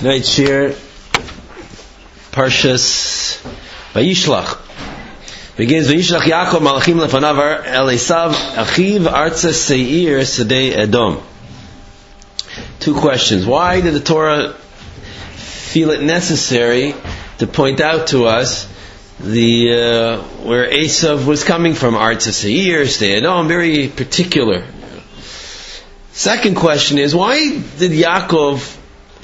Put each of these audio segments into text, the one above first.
Tonight's shir, Parshas Vayishlach. Begins Vayishlach Yaakov Malachim Lefanav El Esav Achiv Artza Seir Sedei Edom. Two questions. Why did the Torah feel it necessary to point out to us where Esav was coming from? Artza Seir Sedei Edom, very particular. Second question is, why did Yaakov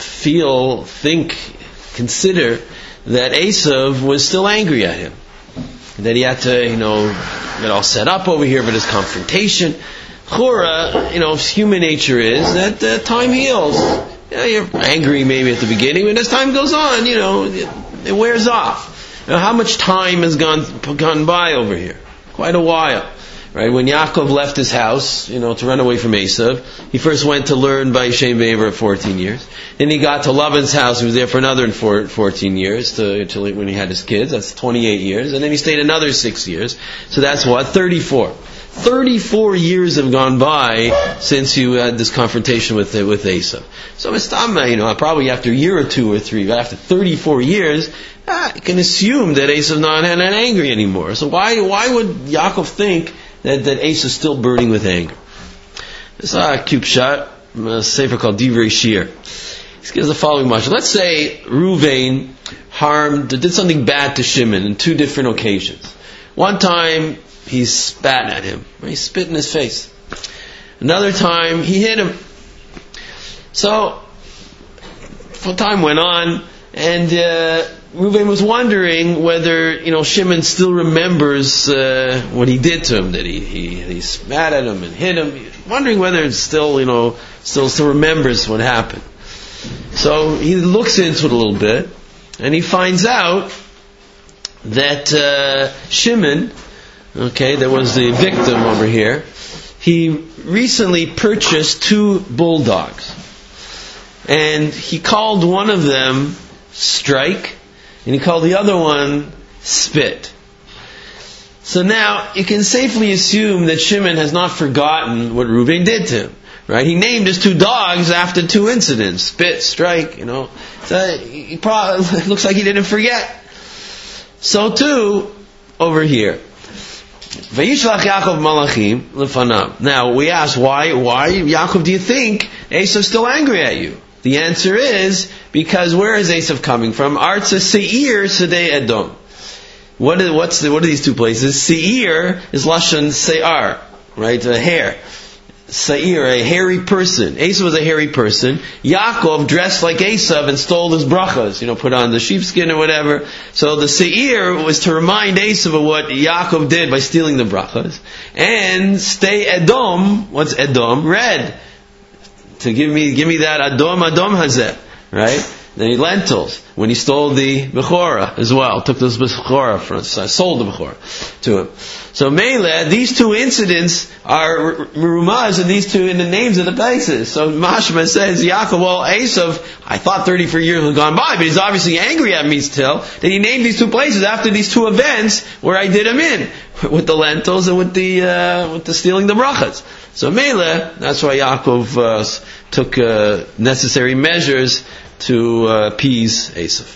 consider that Esav was still angry at him? That he had to, get all set up over here for this confrontation. Chura, human nature is that time heals. You're angry maybe at the beginning, but as time goes on, it wears off. How much time has gone by over here? Quite a while. Right, when Yaakov left his house, to run away from Esav, he first went to learn by Shem Ve'er at 14 years. Then he got to Laban's house. He was there for another 14 years till when he had his kids. That's 28 years. And then he stayed another 6 years. So that's 34. 34 years have gone by since you had this confrontation with Esav. So Mistama, probably after a year or two or three, but after 34 years, you can assume that Esav not angry anymore. So why would Yaakov think that Esav is still burning with anger? This is a cute shot, a sefer called Divrei Shir. He gives the following mashal. Let's say Ruvain did something bad to Shimon on two different occasions. One time he spat at him, he spit in his face. Another time he hit him. So time went on, and Reuven was wondering whether Shimon still remembers what he did to him, that he spat at him and hit him. Wondering whether it still remembers what happened. So he looks into it a little bit, and he finds out that Shimon, that was the victim over here, he recently purchased 2 bulldogs, and he called one of them Strike, and he called the other one Spit. So now you can safely assume that Shimon has not forgotten what Reuven did to him. Right? He named his 2 dogs after 2 incidents: Spit, Strike. So it looks like he didn't forget. So too over here. Vayishlach Yaakov Malachim Lefanav. Now we ask, why Yaakov do you think Esav's still angry at you? The answer is because where is Esav coming from? Artza Seir Sedei Edom. What are these 2 places? Seir is Lashon Se'ar, right? A hair. Seir, a hairy person. Esav was a hairy person. Yaakov dressed like Esav and stole his brachas, put on the sheepskin or whatever. So the Seir was to remind Esav of what Yaakov did by stealing the brachas. And stay Edom. What's Edom? Red. To give me that Adom Hazeh, right? The lentils, when he stole the Bechorah as well, took those Bechorah sold the Bechorah to him. So Mele, these 2 incidents are merumaz in the names of the places. So Mashma says, Yaakov, Esav, I thought 34 years had gone by, but he's obviously angry at me still, that he named these 2 places after these 2 events where I did him in, with the lentils and with the stealing the brachas. So Mele, that's why Yaakov took necessary measures to appease Esav.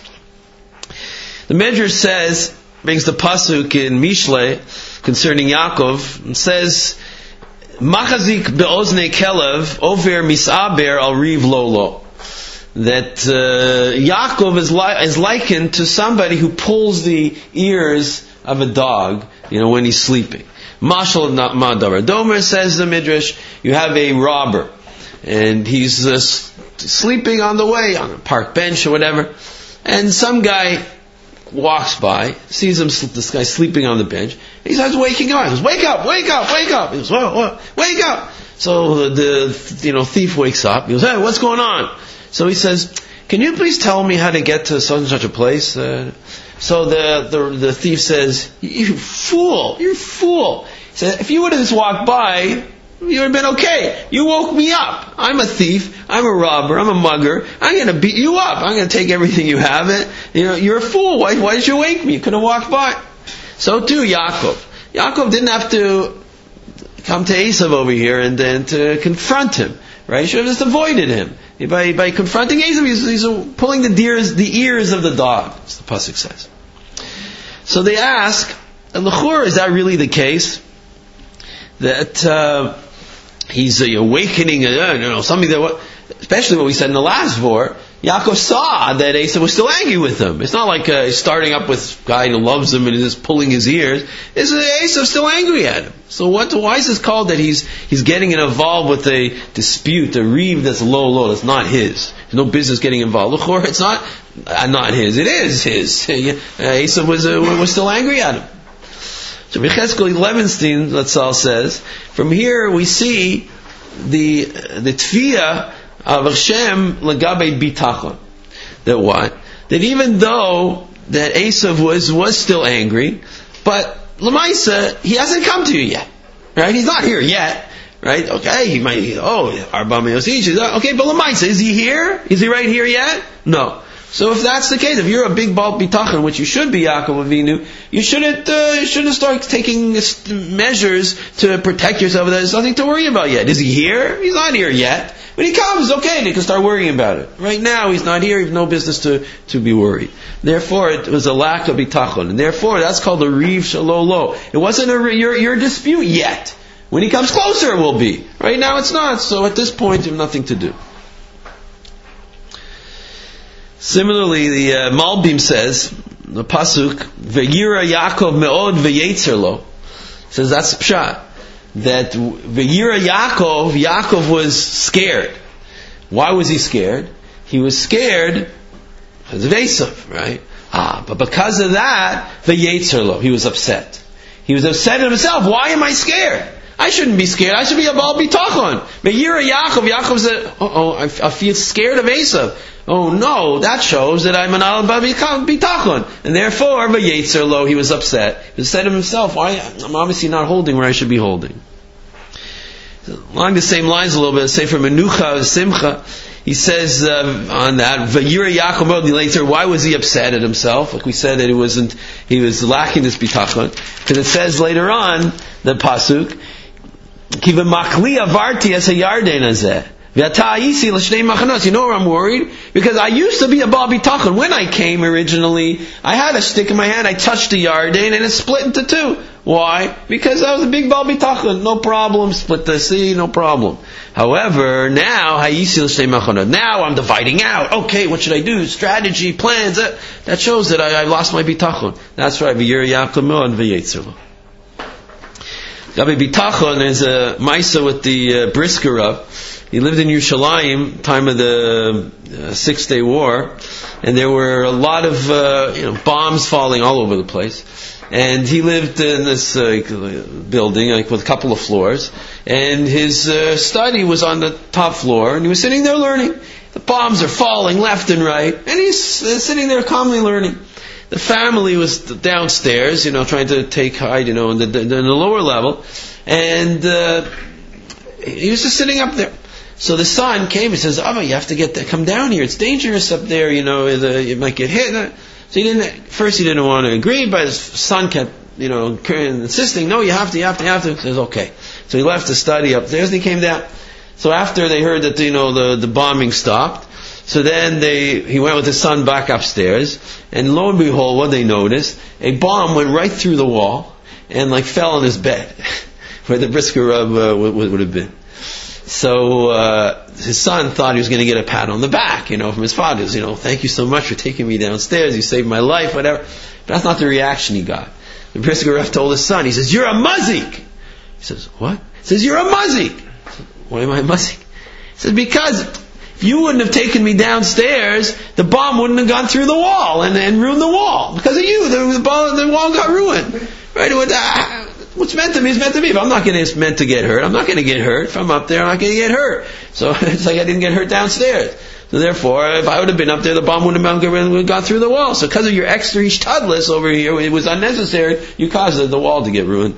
The Medrash brings the pasuk in Mishle concerning Yaakov, and says, Machazik be'ozne kelev over misaber al riv lolo. That Yaakov is likened to somebody who pulls the ears of a dog, when he's sleeping. Mashal Madavar Domer, says the Midrash, you have a robber, and he's sleeping on the way, on a park bench or whatever, and some guy walks by, sees this guy sleeping on the bench, he starts waking up. He goes, wake up! He goes, what? Wake up! So the thief wakes up. He goes, hey, what's going on? So he says, can you please tell me how to get to such and such a place? So the thief says, you fool! He said, if you would have just walked by, you would have been okay. You woke me up. I'm a thief. I'm a robber. I'm a mugger. I'm going to beat you up. I'm going to take everything you have. You're a fool. Why did you wake me? You could have walked by. So too Yaakov. Yaakov didn't have to come to Esav over here and then to confront him. right? He should have just avoided him. By confronting Esav, he's pulling the ears of the dog, as the pasuk says. So they ask, L'chur, is that really the case? That he's awakening, something that, especially what we said in the last vor, Yaakov saw that Esav was still angry with him. It's not like he's starting up with a guy who loves him and is just pulling his ears. Esav's still angry at him. So why is this called that he's getting involved with a dispute, a reeve that's low, that's not his. There's no business getting involved. L'chor, it's not his. It is his. Esav was still angry at him. So Yechezkel Levenstein, Latzal says, from here we see the tefiyah of Hashem lagabe bitachon. That what? That even though that Esav was still angry, but Lamaisa, he hasn't come to you yet. Right? He's not here yet. Right? Okay, he might, Arba Meosich, okay, but Lamaisa, is he here? Is he right here yet? No. So if that's the case, if you're a big bal bitachon, which you should be, Yaakov Avinu, you shouldn't start taking measures to protect yourself. There's nothing to worry about yet. Is he here? He's not here yet. When he comes, okay, they can start worrying about it. Right now, he's not here. You have no business to be worried. Therefore, it was a lack of bitachon, and therefore that's called a riv shalolo. It wasn't your dispute yet. When he comes closer, it will be. Right now, it's not. So at this point, you have nothing to do. Similarly, the Malbim says, the pasuk, V'yira Yaakov me'od v'yetzer lo, says that's pshat. That V'yira Yaakov was scared. Why was he scared? He was scared because of Esav, right? But because of that, v'yetzer lo, he was upset. He was upset at himself. Why am I scared? I shouldn't be scared. I should be a bal bitachon. V'yira Yaakov said, I feel scared of Esav. Oh no, that shows that I'm an al bitachon, and therefore, v'yetzer lo, he was upset. He said to himself, "Why? I'm obviously not holding where I should be holding." Along the same lines a little bit, say from Menucha Simcha, he says on that, v'yira Yaakov later, why was he upset at himself? Like we said that he was lacking this bitachon, because it says later on the pasuk, ki v'makli avarti es hayarden hazeh. You know where I'm worried? Because I used to be a bal bitachon. When I came originally, I had a stick in my hand, I touched the Yarden, and it split into two. Why? Because I was a big bal bitachon. No problem. Split the sea, no problem. However, now I'm dividing out. Okay, what should I do? Strategy, plans. That shows that I lost my bitachon. That's right. V'yira Yaakov and v'yetzer lo. Gabi bitachon is a maisa with the Brisker. He lived in Yerushalayim, time of the 6-Day War, and there were a lot of bombs falling all over the place. And he lived in this building, with a couple of floors, and his study was on the top floor, and he was sitting there learning. The bombs are falling left and right, and he's sitting there calmly learning. The family was downstairs, trying to take hide, in the lower level, and he was just sitting up there. So the son came and says, "Abba, you have to come down here. It's dangerous up there. You might get hit." So he didn't want to agree, but his son kept, insisting, "No, you have to." He says, "Okay." So he left the study upstairs and he came down. So after they heard that, the bombing stopped, so then he went with his son back upstairs, and lo and behold, what they noticed, a bomb went right through the wall and fell on his bed, where the Brisker Rub would have been. So his son thought he was going to get a pat on the back, from his father. "Thank you so much for taking me downstairs. You saved my life," whatever. But that's not the reaction he got. The Brisker Reb told his son, he says, "You're a muzzik." He says, "What?" He says, "You're a muzzik." "Why am I a muzzik?" He says, "Because if you wouldn't have taken me downstairs, the bomb wouldn't have gone through the wall and ruined the wall. Because of you, the wall got ruined." Right? What's meant to me is meant to be. If I'm not meant to get hurt, I'm not going to get hurt. If I'm up there, I'm not going to get hurt. So it's like I didn't get hurt downstairs. So therefore, if I would have been up there, the bomb wouldn't have gone through the wall. So because of your extra ishtadlis over here, it was unnecessary, you caused the wall to get ruined.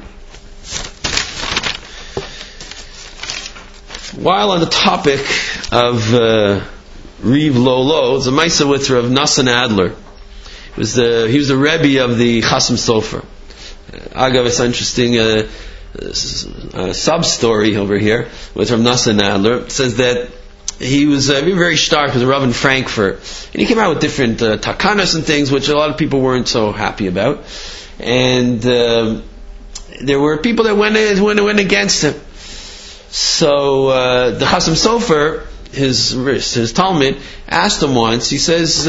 While on the topic of Riv Lolo, it's a Maisa with Rav Nassan Adler. He was the Rebbe of the Chasam Sofer. Agav, it's interesting. sub-story over here with Rav Nosson Adler. It says that he was very stark with the Rav in Frankfurt. And he came out with different takanas and things, which a lot of people weren't so happy about. And there were people that went against him. So the Chasam Sofer, his Talmud, asked him once. He says,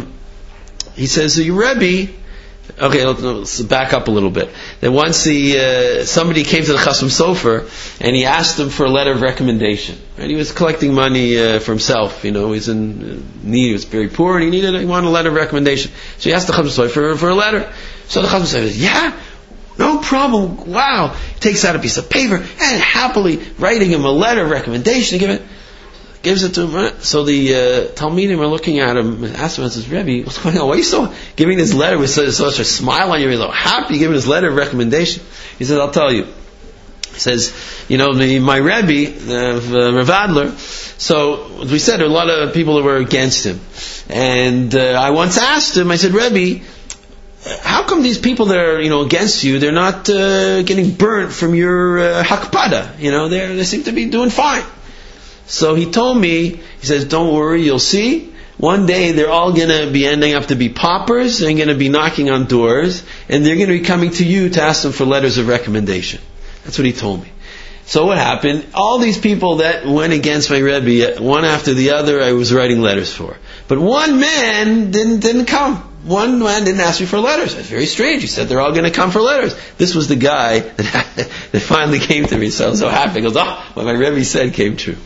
"Your Rebbe." Okay, let's back up a little bit. Then once somebody came to the Chasam Sofer and he asked him for a letter of recommendation. Right? He was collecting money for himself. He was in need. He was very poor, and he wanted a letter of recommendation. So he asked the Chasam Sofer for a letter. So the Chasam Sofer says, "Yeah, no problem. Wow." He takes out a piece of paper and happily writing him a letter of recommendation. Gives it to him. Right? So the Talmidim are looking at him and ask him, says, "Rebbe, what's going on? Why are you so giving this letter with such a smile on your face? So happy giving this letter of recommendation?" He says, "I'll tell you." He says, my Rebbe, Rav Adler, so as we said, there were a lot of people that were against him. And I once asked him, I said, "Rebbe, how come these people that are against you, they're not getting burnt from your hakpada? They seem to be doing fine." So he told me, he says, "Don't worry, you'll see. One day they're all going to be ending up to be paupers, and going to be knocking on doors, and they're going to be coming to you to ask them for letters of recommendation." That's what he told me. So what happened? All these people that went against my Rebbe, one after the other, I was writing letters for. But one man didn't come. One man didn't ask me for letters. That's very strange. He said they're all going to come for letters. This was the guy that finally came to me. So I was so happy. He goes, what my Rebbe said came true.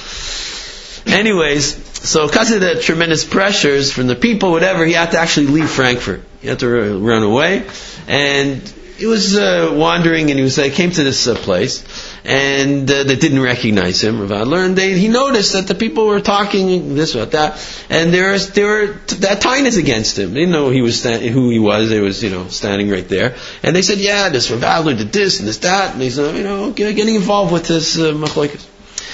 Anyways, so because of the tremendous pressures from the people, whatever, he had to actually leave Frankfurt. He had to run away. And he was wandering, and he came to this place, and they didn't recognize him, Rav Adler, and he noticed that the people were talking this about that, and there were that tinus against him. They didn't know who he was. They was standing right there, and they said, "Yeah, this Rav Adler did this and this that," and he's getting involved with this machlokes.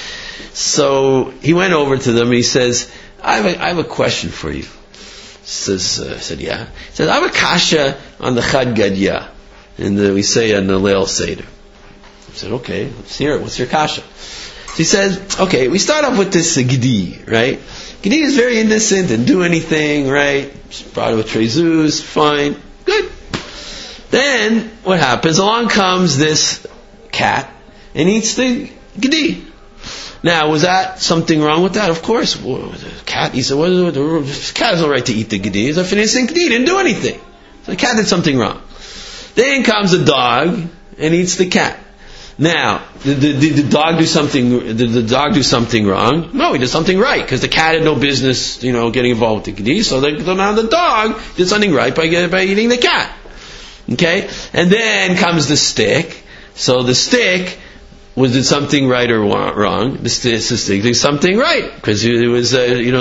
So he went over to them and he says, I have a question for you." I said, "Yeah." He said, "I have a kasha on the Chad Gadya." And we say on the Leil Seder. I said, "Okay, let's hear it. What's your kasha?" So he says, "Okay, we start off with this Gedi, right? Gedi is very innocent, didn't do anything, right? Just brought it with trezus, fine, good. Then, what happens? Along comes this cat and eats the Gedi. Now, was that something wrong with that? Of course. Well, the cat, he said, the cat has no right to eat the Gedi. It's a innocent Gedi, didn't do anything. So the cat did something wrong. Then comes a dog and eats the cat. Now, did the dog do something? Did the dog do something wrong? No, he did something right, because the cat had no business, getting involved with the Gedi. So now the dog did something right by eating the cat. Okay, and then comes the stick. So the stick did something right or wrong? The stick did something right, because it was did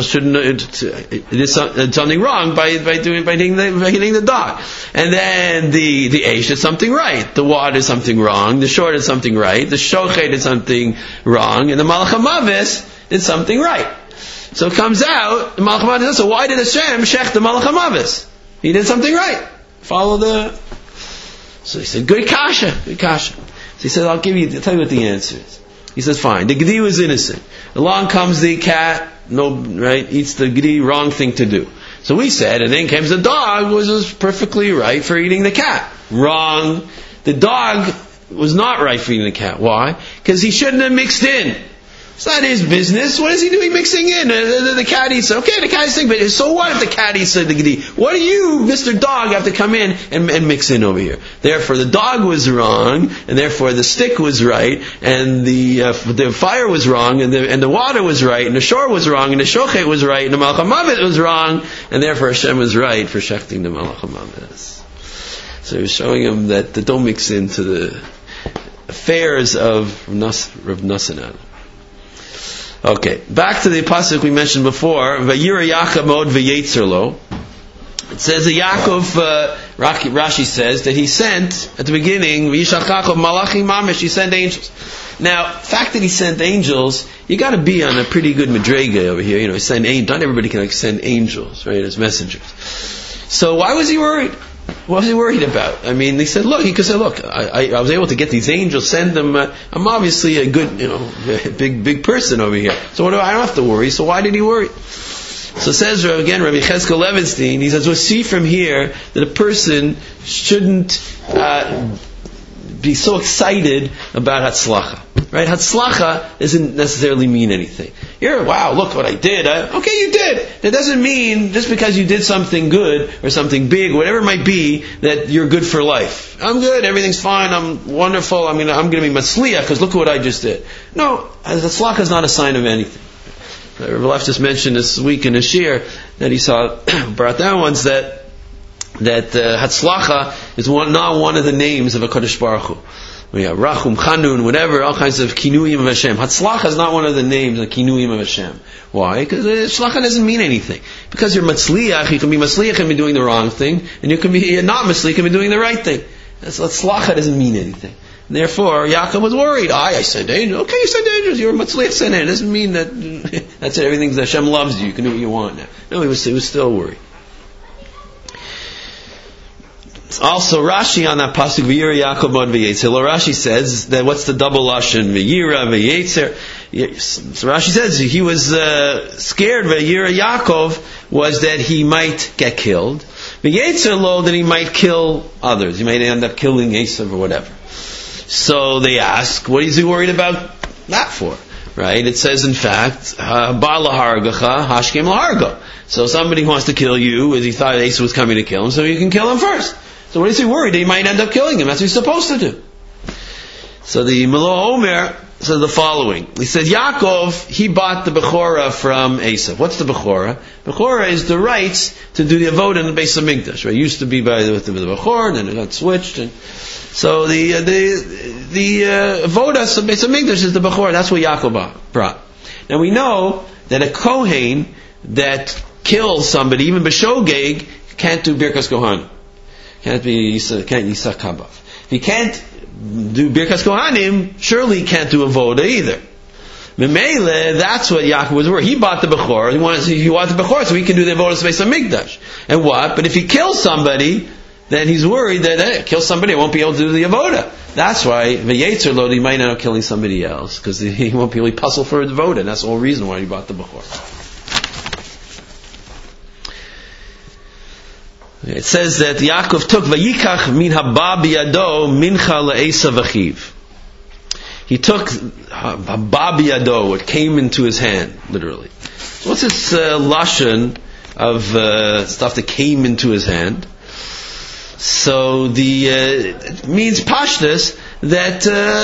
something wrong by hitting the dog. And then the Eish did something right. The Wa did something wrong. The Shor did something right. The Shochet did something wrong. And the Malach HaMavis did something right. So it comes out, the Malach HaMavis, so why did Hashem shech the Malach HaMavis? He did something right. So he said, good kasha. So he said, I'll tell you what the answer is. He says, fine. The Gedi was innocent. Along comes the cat, eats the Gedi, wrong thing to do. So we said, and then comes the dog, was perfectly right for eating the cat. Wrong. The dog was not right for eating the cat. Why? Because he shouldn't have mixed in. It's not his business. What is he doing mixing in? The cat eats. Okay, the cat eats, but so what if the cat eats the Gedi? What do you, Mr. Dog, have to come in and mix in over here? Therefore, the dog was wrong, and therefore the stick was right, and the fire was wrong, and the water was right, and the shore was wrong, and the shochet was right, and the Malach HaMavet was wrong, and therefore Hashem was right for shechting the Malach HaMavet. So he was showing him that don't mix into the affairs of Rav Nosson. Okay, back to the pasuk we mentioned before. Vayira Yaakov mod v'yetzer lo. It says that Yaakov, Rashi says that he sent at the beginning v'yishachachov malachim mamish. He sent angels. Now, the fact that he sent angels, you got to be on a pretty good madrega over here. Send angels. Not everybody can send angels, right, as messengers. So why was he worried? What was he worried about? I mean, he said, look, he could say, look, I was able to get these angels, send them, I'm obviously a good, big person over here. So I don't have to worry. So why did he worry? So it says, again, Rabbi Cheskel Levenstein, he says, we'll see from here that a person shouldn't be so excited about Hatzlacha. Right? Hatzlacha doesn't necessarily mean anything. Here, wow, look what I did. Okay, you did. That doesn't mean, just because you did something good, or something big, whatever it might be, that you're good for life. I'm good, everything's fine, I'm wonderful, I'm going to be matzliach, because look at what I just did. No, Hatzlacha is not a sign of anything. Rabbi Leff just mentioned this week in a shir that he saw brought down once that Hatzlacha is not one of the names of a Kadosh Baruch Hu. We have Rachum, Chanun, whatever, all kinds of Kinuyim of Hashem. Hatzlacha is not one of the names of Kinuyim of Hashem. Why? Because Hatzlacha doesn't mean anything. Because you're Matzliach, you can be Matzliach and be doing the wrong thing, and you can be not Matzliach and be doing the right thing. Hatzlacha doesn't mean anything. Therefore, Yaakov was worried. I sent angels. Okay, you sent angels. You're a Matzliach sent in. It doesn't mean that that's it. Everything that Hashem loves you. You can do what you want now. No, he was still worried. Also, Rashi on that pasuk V'yira Yaakov Mod V'yetzer. Rashi says that what's the double lashon V'yira V'yetzer? So Rashi says he was scared. V'yira Yaakov was that he might get killed. V'yetzer lo, that he might kill others. He might end up killing Esav or whatever. So they ask, what is he worried about that for? Right? It says in fact, Ba lahargacha hashkem laharga. So somebody wants to kill you, as he thought Esav was coming to kill him, so you can kill him first. So what is he worried? He might end up killing him. That's what he's supposed to do. So the Melo Omer says the following. He said, Yaakov, he bought the Bechorah from Esav. What's the Bechorah? Bechorah is the rights to do the Avodah in the Beis HaMikdash. Right? It used to be with the Bechorah, then it got switched. And so the Avodah of Beis HaMikdash is the Bechorah. That's what Yaakov brought. Now we know that a Kohen that kills somebody, even B'shogeg, can't do Birkas Kohanim. Can't Yisach Kabav. If he can't do Birkas Kohanim, surely he can't do Avoda either. Memele, that's what Yaakov was worried. He bought the Bechor. He wanted the Bechor so he can do the Avoda Beis HaMikdash. And what? But if he kills somebody, then he's worried that kill somebody, I won't be able to do the Avoda. That's why V'yetzer lo, he might end up killing somebody else because he won't be able to puzzle for the Avoda. And that's the whole reason why he bought the Bechor. It says that Yaakov took Vayikach min haba biyado mincha le'esav achiv. He took haba biyado, what came into his hand, literally. So what's this lashon of stuff that came into his hand? So it means pashtus that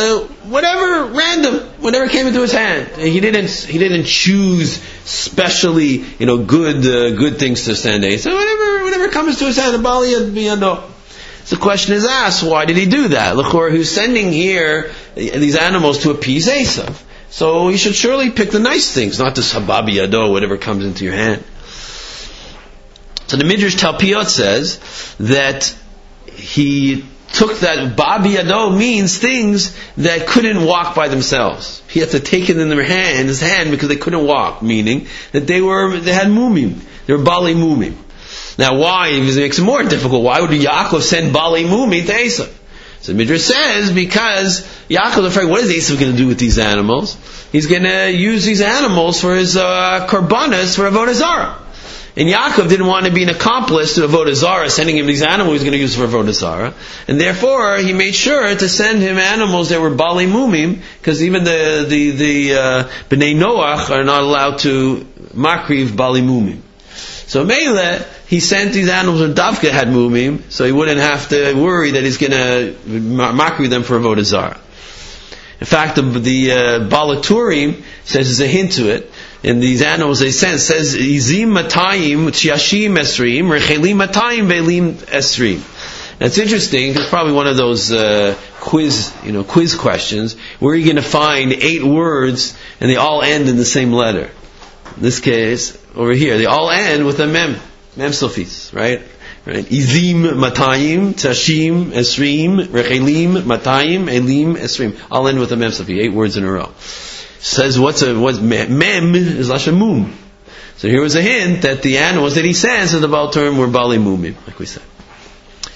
whatever came into his hand, he didn't choose specially good things to send. So whatever comes to his hand, the bali biyado. So the question is asked, why did he do that? L'chor, who's sending here these animals to appease Esav? So you should surely pick the nice things, not this haba biyado, whatever comes into your hand. So the Midrash Talpiot says that he took that Babi Yado means things that couldn't walk by themselves. He had to take it in his hand because they couldn't walk, meaning that they had mumim. They were Bali mumim. Now why? Because it makes it more difficult. Why would Yaakov send Bali mumim to Esav? So the Midrash says because Yaakov is afraid, what is Esav going to do with these animals? He's going to use these animals for his korbanos for Avodah Zarah. And Yaakov didn't want to be an accomplice to Avodah Zarah, sending him these animals he was going to use for Avodah Zarah. And therefore, he made sure to send him animals that were Bali Mumim, because even the Bnei Noach are not allowed to makriv Bali Mumim. So Mele, he sent these animals that Davka had Mumim, so he wouldn't have to worry that he's going to makriv them for Avodah Zarah. In fact, the Balaturim says there's a hint to it. In these animals they send, says Izim Matayim Tshashim Esrim Rechelim Matayim Velim Esrim. That's interesting. It's probably one of those quiz questions where you're going to find 8 words and they all end in the same letter. In this case, over here, they all end with a mem suffix, right? Izim Matayim Tshashim Esrim Rechelim Matayim Elim Esrim. All end with a mem suffix. 8 words in a row. Says what's mem is lashon mum. So here was a hint that the animals that he sends in the Baal term were bali mumim, like we said.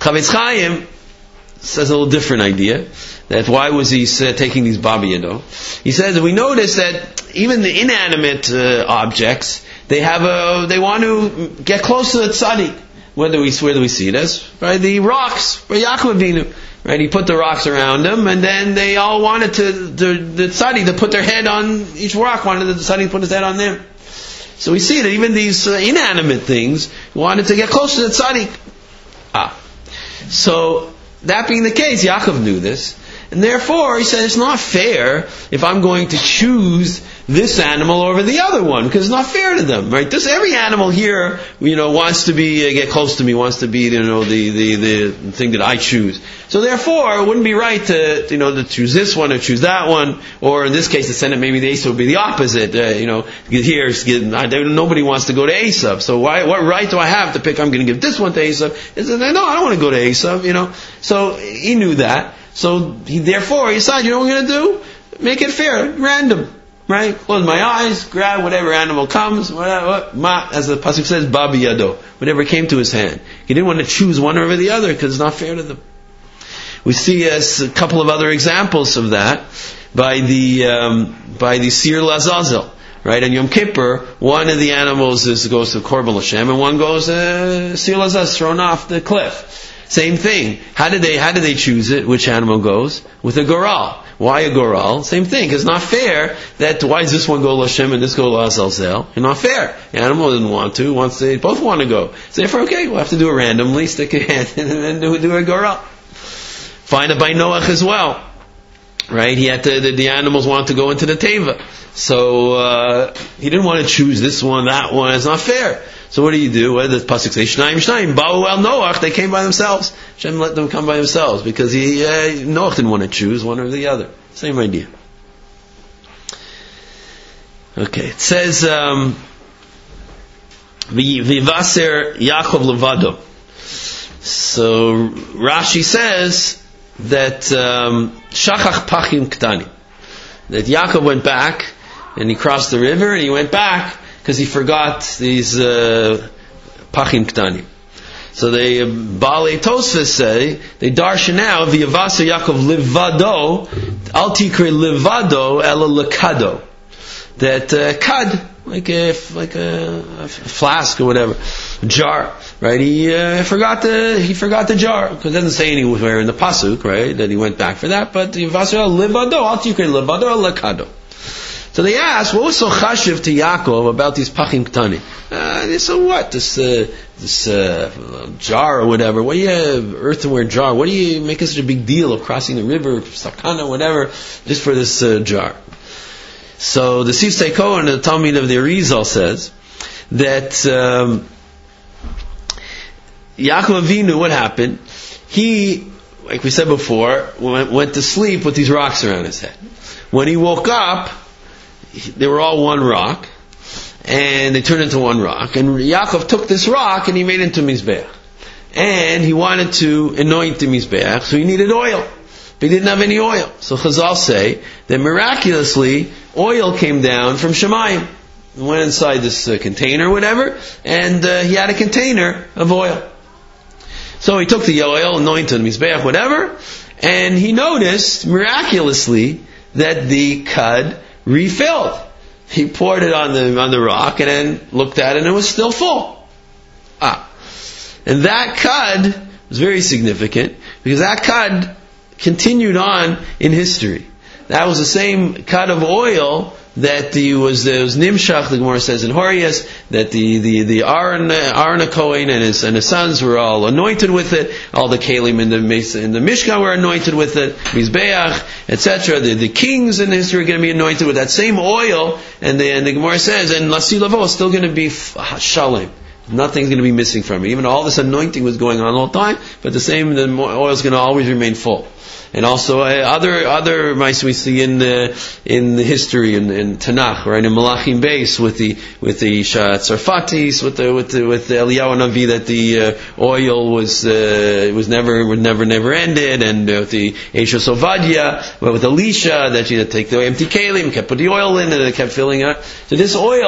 Chavetz Chaim says a little different idea. That why was he taking these Baba Yado? He says that we notice that even the inanimate objects, they want to get close to the tzaddik. Where do we see this? By the rocks, by Yaakov Avinu. Right, he put the rocks around them, and then they all wanted the tzaddik to put their head on each rock. Wanted the tzaddik to put his head on them. So we see that even these inanimate things wanted to get close to the tzaddik. So that being the case, Yaakov knew this. And therefore, he said, it's not fair if I'm going to choose this animal over the other one, because it's not fair to them, right? Every animal here, wants to get close to me, wants to be, the thing that I choose. So therefore, it wouldn't be right to choose this one or choose that one, or in this case, the Senate, maybe the Esav would be the opposite. Nobody wants to go to Esav. So what right do I have to pick? I'm going to give this one to Esav. No, I don't want to go to Esav. So he knew that. So he decided, what I'm going to do? Make it fair, random, right? Close my eyes, grab whatever animal comes, as the pasuk says, Baba Yado, whatever came to his hand. He didn't want to choose one over the other because it's not fair to them. We see a couple of other examples of that by the Sir Lazazel, right? On Yom Kippur, one of the animals goes to Korban Hashem, and one goes Sir Lazazel, thrown off the cliff. Same thing. How did they choose it? Which animal goes? With a goral. Why a goral? Same thing. It's not fair why does this one go Lashem and this go Lazazel? It's not fair. The animal didn't want to. They both want to go. So therefore, okay, we'll have to do it randomly, stick a hand and then do a goral. Find it by Noach as well. Right? He had the animals wanted to go into the Teva. So, he didn't want to choose this one, that one. It's not fair. So what do you do? What does the pasuk say? Shnayim Shnayim Ba'u El Noach. They came by themselves. Hashem let them come by themselves because Noach didn't want to choose one or the other. Same idea. Okay, it says Vivaser Yaakov Levado. So Rashi says that Shachach Pachim Ktani. That Yaakov went back and he crossed the river and he went back because he forgot these Pachim Ktani. So they Baalei Tosfos say, they darshan now V'yavasa Yaakov Livado Al Tikre Livado Ela Lekado. That kad, like a flask or whatever, a jar, right? He forgot the jar because it doesn't say anywhere in the pasuk, right, that he went back for that. But V'yavasa Livado Al Tikre Livado Ela Lekado. So they asked, what was so chashiv to Yaakov about these pachim ktani? So what? This jar or whatever. What do you have? Earthenware jar. What do you make such a big deal of crossing the river, sakana, whatever, just for this jar? So the Sifsei Kohen, the Talmud of the Arizal, says that Yaakov Avinu, what happened? He, like we said before, went to sleep with these rocks around his head. When he woke up, they were all one rock, and they turned into one rock. And Yaakov took this rock and he made it into Mizbeach. And he wanted to anoint the Mizbeach, so he needed oil. But he didn't have any oil. So Chazal say that miraculously, oil came down from Shemayim. It went inside this container or whatever, and he had a container of oil. So he took the oil, anointed the Mizbeach, whatever, and he noticed, miraculously, that the cud refilled. He poured it on the rock and then looked at it and it was still full. And that cud was very significant because that cud continued on in history. That was the same cud of oil that was Nimshach, the Gemara says in Horias, that the Aaron HaKohen and his sons were all anointed with it. All the Kalim in the Mishkan were anointed with it. Mizbeach, etc. The kings in history are going to be anointed with that same oil. And the Gemara says, and Lasi Lavo is still going to be Shalem. Nothing's going to be missing from it. Even all this anointing was going on all the time, but the oil is going to always remain full. And also other mice we see in the history in Tanakh, right, in Malachim Beis with the Tzarfatis, with the Eliyahu Navi, that the oil was never ended, and with the Eishos Ovadia, with Elisha, that you had to take the empty kalim, kept put the oil in, and it kept filling up. So this oil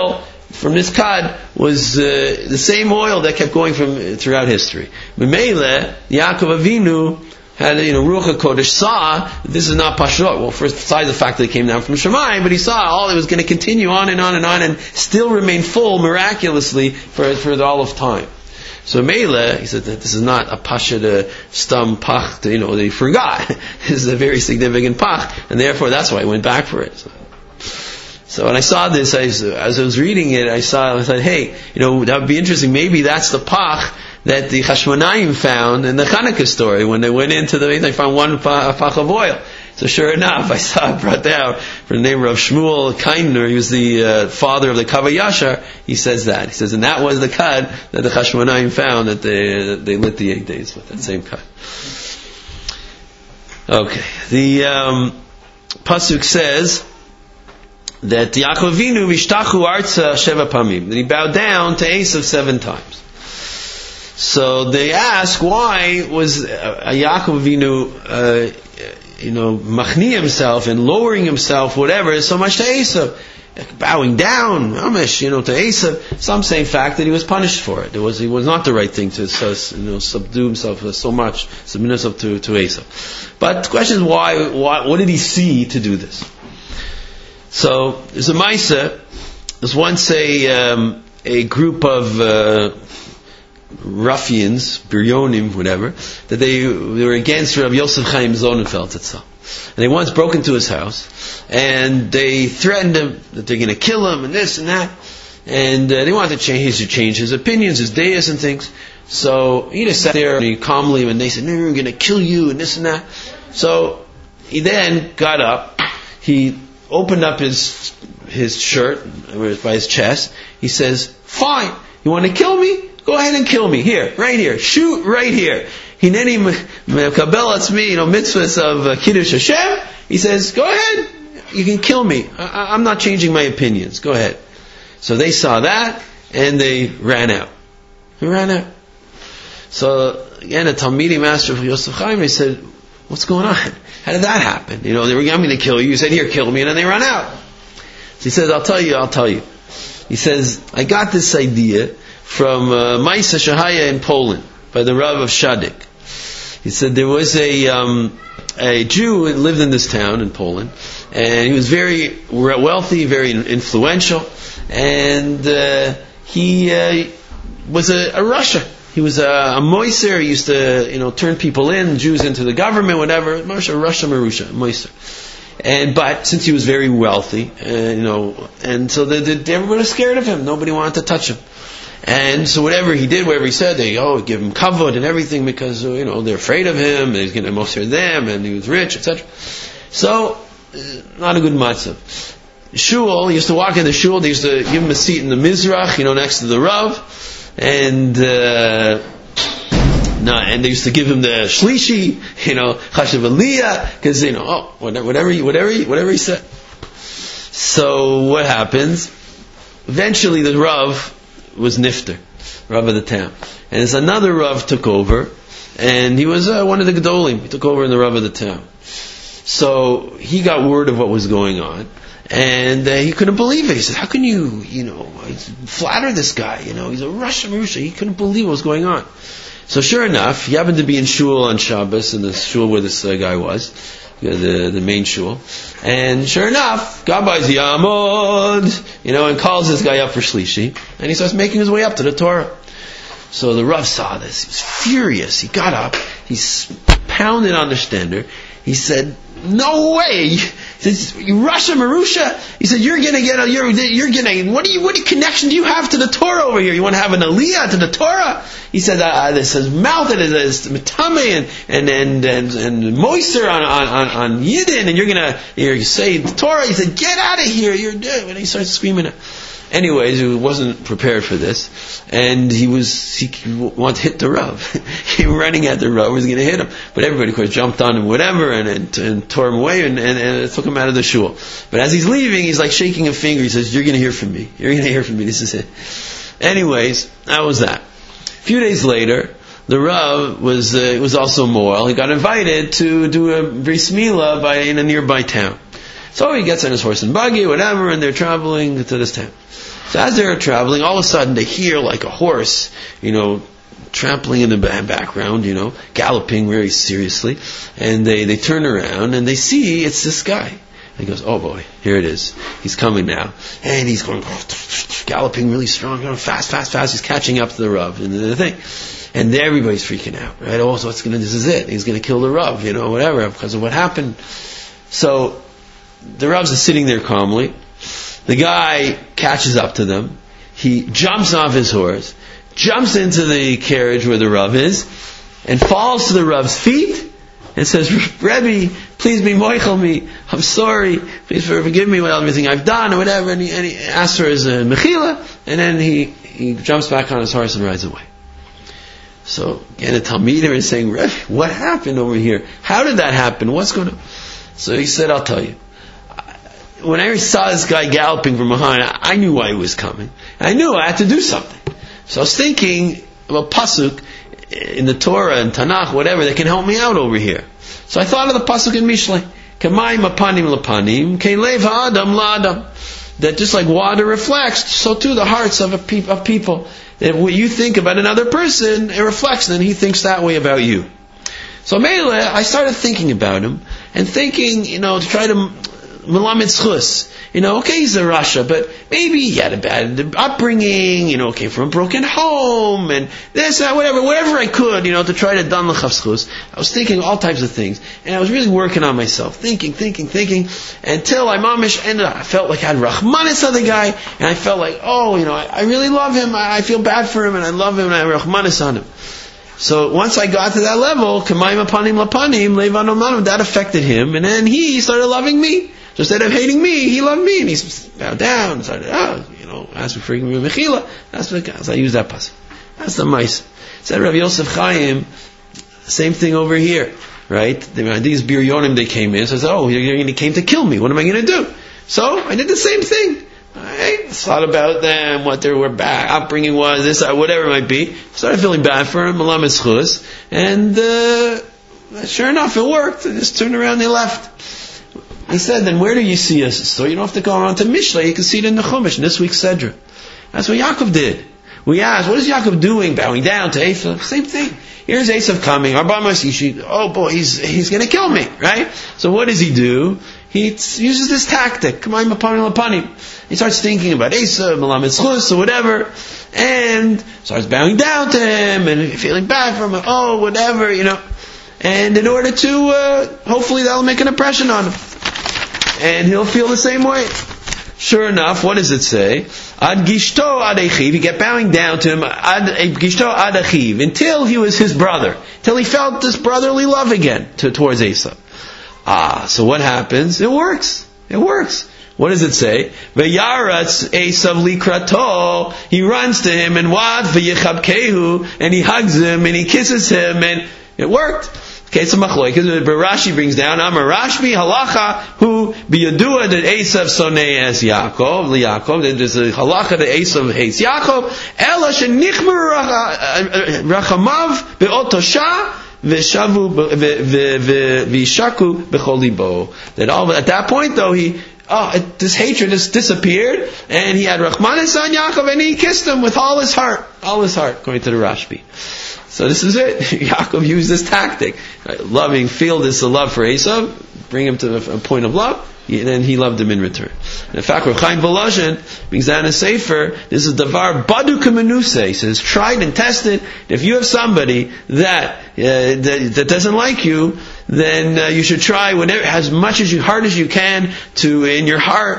from this cud was the same oil that kept going from throughout history. Memele, Yaakov Avinu had, Ruach HaKodesh saw this is not Pashut. Well, first, besides the fact that it came down from Shemayim, but he saw all it was going to continue on and on and on, and still remain full miraculously for all of time. So Mele, he said that this is not a Pashut stum pach, they forgot. This is a very significant pach, and therefore that's why I went back for it. So when I saw this, as I was reading it, I thought, hey, that would be interesting. Maybe that's the pach that the Chashmonaim found in the Chanukah story. When they went into the, they found one pach of oil. So sure enough, I saw it brought down from the name of Shmuel Kainer. He was the father of the Kavah Yashar. He says that. He says, and that was the cud that the Chashmonaim found that they lit the 8 days with, that same cud. Okay. The Pasuk says that Yaakov Avinu vishtachu arza sheva pamim, that he bowed down to Esav 7 times. So they ask, why was Yaakov Avinu, machni himself and lowering himself, whatever, so much to Esav, bowing down, amish, to Esav. Some say, in fact, that he was punished for it. It was not the right thing to, subdue himself so much, submit himself to Esav. But the question is, why? What did he see to do this? So there's a Maisa. There's once a group of ruffians, biryonim, whatever, that they were against Rabbi Yosef Chaim Sonnenfeld itself. And they once broke into his house, and they threatened him that they're going to kill him, and this and that. And they wanted to change his opinions, his deis and things. So he just sat there and calmly, and they said, no, we're going to kill you, and this and that. So he then got up, he opened up his shirt by his chest. He says, fine, you want to kill me? Go ahead and kill me. Here, right here. Shoot right here. Hineni mekabel atzmi, mitzvahs of Kiddush Hashem. He says, go ahead. You can kill me. I'm not changing my opinions. Go ahead. So they saw that, and they ran out. They ran out. So, again, a Talmidi master of Yosef Chaim, they said, what's going on? How did that happen? They were, I'm going to kill you. You said, here, kill me, and then they run out. So he says, I'll tell you. He says, I got this idea from Maisa Shahaya in Poland, by the Rav of Shadik. He said there was a Jew who lived in this town in Poland, and he was very wealthy, very influential, and he was a Rasha. He was a moiser. He used to, turn people in, Jews into the government, whatever. Rasha Marusha, moiser. But since he was very wealthy, and so everybody was scared of him. Nobody wanted to touch him. And so whatever he did, whatever he said, they give him kavod and everything because they're afraid of him. And he's going to moser them, and he was rich, etc. So not a good matzav. Shul, he used to walk in the shul. They used to give him a seat in the mizrach, next to the rav, and they used to give him the shlishi, chashav aliyah, because whatever he said. So what happens? Eventually, the rav was nifter, rav of the town, and as another rav took over, and he was one of the gedolim. He took over in the rav of the town. So he got word of what was going on, and he couldn't believe it. He said, "How can you, flatter this guy? He's a Rasha Marusha." He couldn't believe what was going on. So sure enough, he happened to be in shul on Shabbos, in the shul where this guy was, the main shul. And sure enough, Gabbai Yamod, and calls this guy up for Shlishi, and he starts making his way up to the Torah. So the Rav saw this. He was furious. He got up. He pounded on the stender. He said, "No way!" He says, "Rasha Marusha." He said, "You're gonna. What connection do you have to the Torah over here? You want to have an aliyah to the Torah?" He said, "This is mouth and it's mitame and moister on Yidden, and you're say the Torah." He said, "Get out of here! You're dead." And he started screaming. Anyways, he wasn't prepared for this, and he wanted to hit the Rav. He came running at the Rav, was going to hit him, but everybody, of course, jumped on him, whatever, and tore him away, and took him out of the shul. But as he's leaving, he's like shaking a finger. He says, "You're going to hear from me. You're going to hear from me. This is it." Anyways, that was that. A few days later, the Rav was also moral. He got invited to do a bris milah in a nearby town. So he gets on his horse and buggy, whatever, and they're traveling to this town. So as they're traveling, all of a sudden they hear like a horse, trampling in the background, galloping very seriously. And they turn around and they see it's this guy. And he goes, oh boy, here it is. He's coming now. And he's going, galloping really strong, going fast. He's catching up to the Rav and the thing. And everybody's freaking out, right? Oh, so this is it. He's going to kill the Rav, whatever, because of what happened. So the Rav's is sitting there calmly. The guy catches up to them. He jumps off his horse, jumps into the carriage where the Rav is, and falls to the Rav's feet and says, Rebbe, please be moichel me. I'm sorry. Please forgive me for everything I've done or whatever. And he asks for his mechila, and then he jumps back on his horse and rides away. So again, the Talmidim is saying, Rebbe, what happened over here? How did that happen? What's going on? So he said, I'll tell you. When I saw this guy galloping from behind, I knew why he was coming. I knew I had to do something. So I was thinking of a pasuk in the Torah and Tanakh, whatever, that can help me out over here. So I thought of the pasuk in Mishlei. Kamayim apanim lapanim, kelev ha'adam la'adam. That just like water reflects, so too the hearts of people. That what you think about another person, it reflects, and then he thinks that way about you. So Mele, I started thinking about him, and thinking, to try to Melamed Schus. Okay, he's a Rasha, but maybe he had a bad upbringing, came from a broken home, and this, that, whatever I could, to try to dan l'chav schus. I was thinking all types of things, and I was really working on myself, thinking, until I mamish ended up, I felt like I had Rachmanis on the guy, and I felt like, I really love him, I feel bad for him, and I love him, and I have Rachmanis on him. So once I got to that level, Kamayim apanim lapanim, levan omanam, that affected him, and then he started loving me. So instead of hating me, he loved me, and he bowed down, and started, asked me for mechila. That's what I use that pasuk. That's the mice. Said Rav Yosef Chaim, same thing over here, right? These biryonim, they came in, so I said, you came to kill me, what am I going to do? So I did the same thing. I thought about them, what their upbringing was, this, whatever it might be. Started feeling bad for them, Melamed Schus, and sure enough, it worked. They just turned around, they left. He said, then where do you see us? So you don't have to go around to Mishlei, you can see it in the Chumash, in this week's Sedra. That's what Yaakov did. We asked, what is Yaakov doing? Bowing down to Esav? Same thing. Here's Esav coming, oh boy, he's going to kill me, right? So what does he do? He uses this tactic, Kamayim apanim lapanim. He starts thinking about Esav, Melamed Schus, or whatever, and starts bowing down to him, and feeling bad for him, whatever, And in order to, hopefully that'll make an impression on him. And he'll feel the same way. Sure enough, what does it say? Ad gishto ad achiv. He kept bowing down to him. Ad gishto ad achiv. Until he was his brother. Until he felt this brotherly love again towards Esav. So what happens? It works. What does it say? V'yaratz Esav likrato. He runs to him and what? V'yechabkehu. And he hugs him and he kisses him and it worked. Okay, so Machlokes, Rashi brings down, Amar Rashbi halacha hu biyadua that Esav sonei es Yaakov, liYaakov, there's a halacha that Esav hates Yaakov, ela shenichmer rachamav be'oto shah, v'shavu v'shaku b'chol libo. That at that point though, this hatred just disappeared, and he had Rachmanis on Yaakov, and he kissed him with all his heart, according to the Rashbi. So this is it. Yaakov used this tactic. Feel this love for Esav, bring him to a point of love, and then he loved him in return. And in fact, Rav Chaim Volozhin brings down a sefer, this is Davar Badu Kamenuse. He says, tried and tested. If you have somebody that doesn't like you, then you should try whenever, hard as you can, to in your heart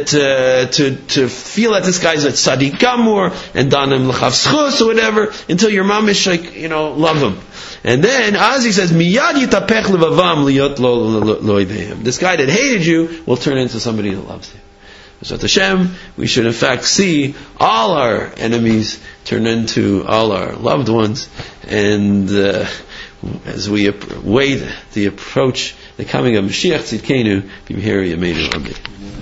to feel that this guy's a tzaddik gamur and danim l'chav schus or whatever, until your mamish love him. And then as he says, miyad yitapech levavam liyot loideim. This guy that hated you will turn into somebody that loves you. So Hashem, we should in fact see all our enemies turn into all our loved ones, and as we wait the coming of Mashiach Tzidkenu, B'mihera Yameinu. Amen.